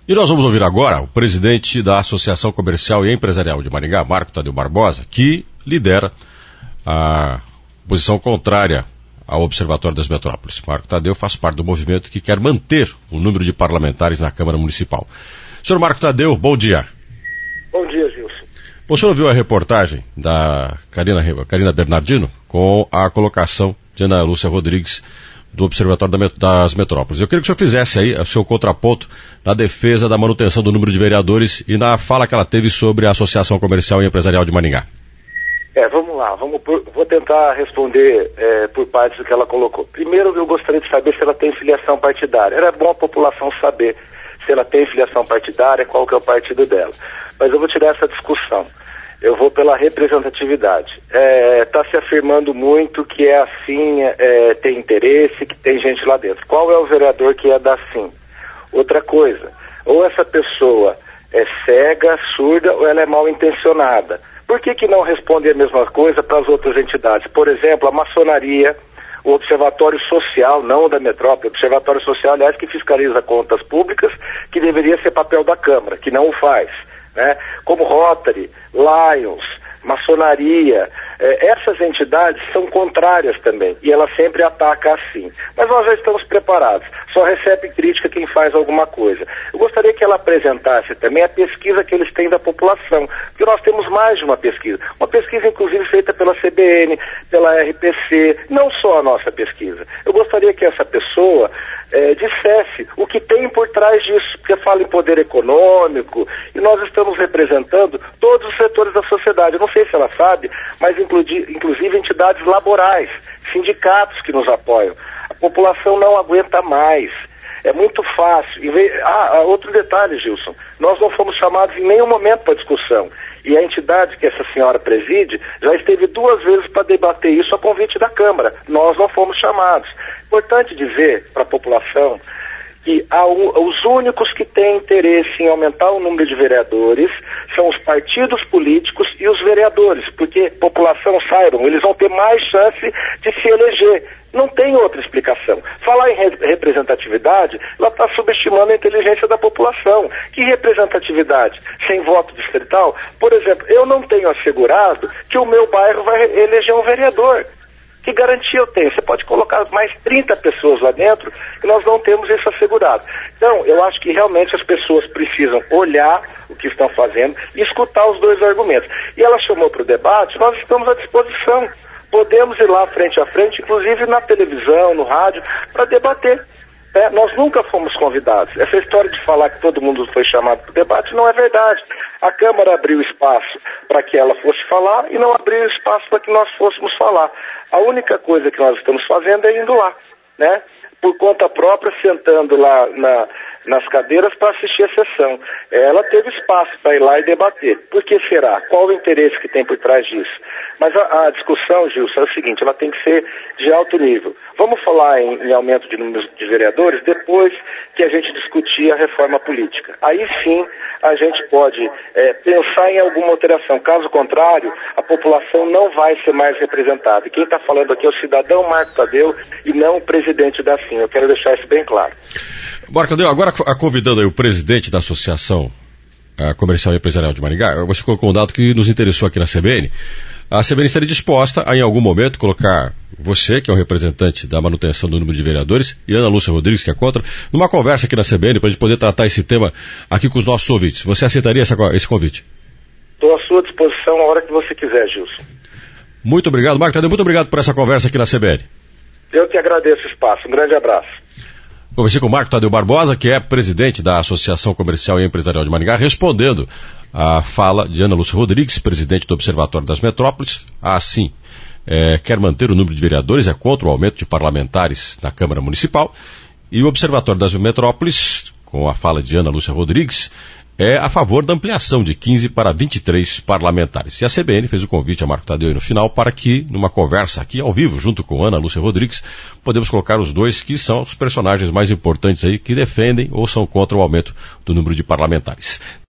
E nós vamos ouvir agora o presidente da Associação Comercial e Empresarial de Maringá, Marco Tadeu Barbosa, que lidera a posição contrária ao Observatório das Metrópoles. Marco Tadeu faz parte do movimento que quer manter o número de parlamentares na Câmara Municipal. Senhor Marco Tadeu, bom dia. Bom dia, Gilson. O senhor viu a reportagem da Carina Bernardino com a colocação de Ana Lúcia Rodrigues do Observatório das Metrópoles. Eu queria que o senhor fizesse aí o seu contraponto na defesa da manutenção do número de vereadores e na fala que ela teve sobre a Associação Comercial e Empresarial de Maringá. Vamos lá, vou tentar responder por partes do que ela colocou. Primeiro, eu gostaria de saber se ela tem filiação partidária. Era bom a população saber se ela tem filiação partidária, qual que é o partido dela. Mas eu vou tirar essa discussão. Eu vou pela representatividade. Está se afirmando muito que é assim, tem interesse, que tem gente lá dentro. Qual é o vereador que é da sim? Outra coisa, ou essa pessoa é cega, surda, ou ela é mal intencionada. Por que não responde a mesma coisa para as outras entidades? Por exemplo, a maçonaria, o Observatório Social, não da Metrópole, o Observatório Social, aliás, que fiscaliza contas públicas, que deveria ser papel da Câmara, que não o faz. Né? Como Rotary, Lions, maçonaria, essas entidades são contrárias também, e ela sempre ataca assim. Mas nós já estamos preparados, só recebe crítica quem faz alguma coisa. Eu gostaria que ela apresentasse também a pesquisa que eles têm da população, porque nós temos mais de uma pesquisa inclusive feita pela CBN, pela RPC, não só a nossa pesquisa. Eu gostaria que essa pessoa dissesse o que tem por trás disso, porque fala em poder econômico, e nós estamos representando todos os setores da sociedade. Eu não sei se ela sabe, mas inclusive entidades laborais, sindicatos que nos apoiam. A população não aguenta mais. É muito fácil. Outro detalhe, Gilson, nós não fomos chamados em nenhum momento para discussão. E a entidade que essa senhora preside já esteve 2 vezes para debater isso a convite da Câmara. Nós não fomos chamados. Importante dizer para a população que os únicos que têm interesse em aumentar o número de vereadores são os partidos políticos e os vereadores, porque população, saibam, eles vão ter mais chance de se eleger. Não tem outra explicação. Falar em representatividade, ela está subestimando a inteligência da população. Que representatividade? Sem voto distrital? Por exemplo, eu não tenho assegurado que o meu bairro vai eleger um vereador. Que garantia eu tenho? Você pode colocar mais 30 pessoas lá dentro e nós não temos isso assegurado. Então, eu acho que realmente as pessoas precisam olhar o que estão fazendo e escutar os dois argumentos. E ela chamou para o debate, nós estamos à disposição. Podemos ir lá frente a frente, inclusive na televisão, no rádio, para debater. Nós nunca fomos convidados. Essa história de falar que todo mundo foi chamado para o debate não é verdade. A Câmara abriu espaço para que ela fosse falar e não abriu espaço para que nós fôssemos falar. A única coisa que nós estamos fazendo é indo lá, né? Por conta própria, sentando lá nas cadeiras para assistir a sessão. Ela teve espaço para ir lá e debater. Por que será? Qual o interesse que tem por trás disso? Mas a discussão, Gilson, é o seguinte, ela tem que ser de alto nível. Vamos falar em aumento de números de vereadores depois que a gente discutir a reforma política. Aí sim a gente pode pensar em alguma alteração. Caso contrário, a população não vai ser mais representada. E quem está falando aqui é o cidadão Marco Tadeu e não o presidente da FIM. Eu quero deixar isso bem claro. Marco Tadeu, agora convidando aí o presidente da Associação Comercial e Empresarial de Maringá, você colocou um dado que nos interessou aqui na CBN. A CBN estaria disposta a, em algum momento, colocar você, que é o representante da manutenção do número de vereadores, e Ana Lúcia Rodrigues, que é contra, numa conversa aqui na CBN, para a gente poder tratar esse tema aqui com os nossos ouvintes. Você aceitaria esse convite? Estou à sua disposição a hora que você quiser, Gilson. Muito obrigado, Marco Tadeu. Muito obrigado por essa conversa aqui na CBN. Eu que agradeço o espaço. Um grande abraço. Conversei com o Marco Tadeu Barbosa, que é presidente da Associação Comercial e Empresarial de Maringá, respondendo à fala de Ana Lúcia Rodrigues, presidente do Observatório das Metrópoles. Assim, quer manter o número de vereadores, é contra o aumento de parlamentares na Câmara Municipal. E o Observatório das Metrópoles, com a fala de Ana Lúcia Rodrigues, é a favor da ampliação de 15 para 23 parlamentares. E a CBN fez o convite a Marco Tadeu no final para que, numa conversa aqui ao vivo, junto com Ana Lúcia Rodrigues, podemos colocar os dois que são os personagens mais importantes aí que defendem ou são contra o aumento do número de parlamentares.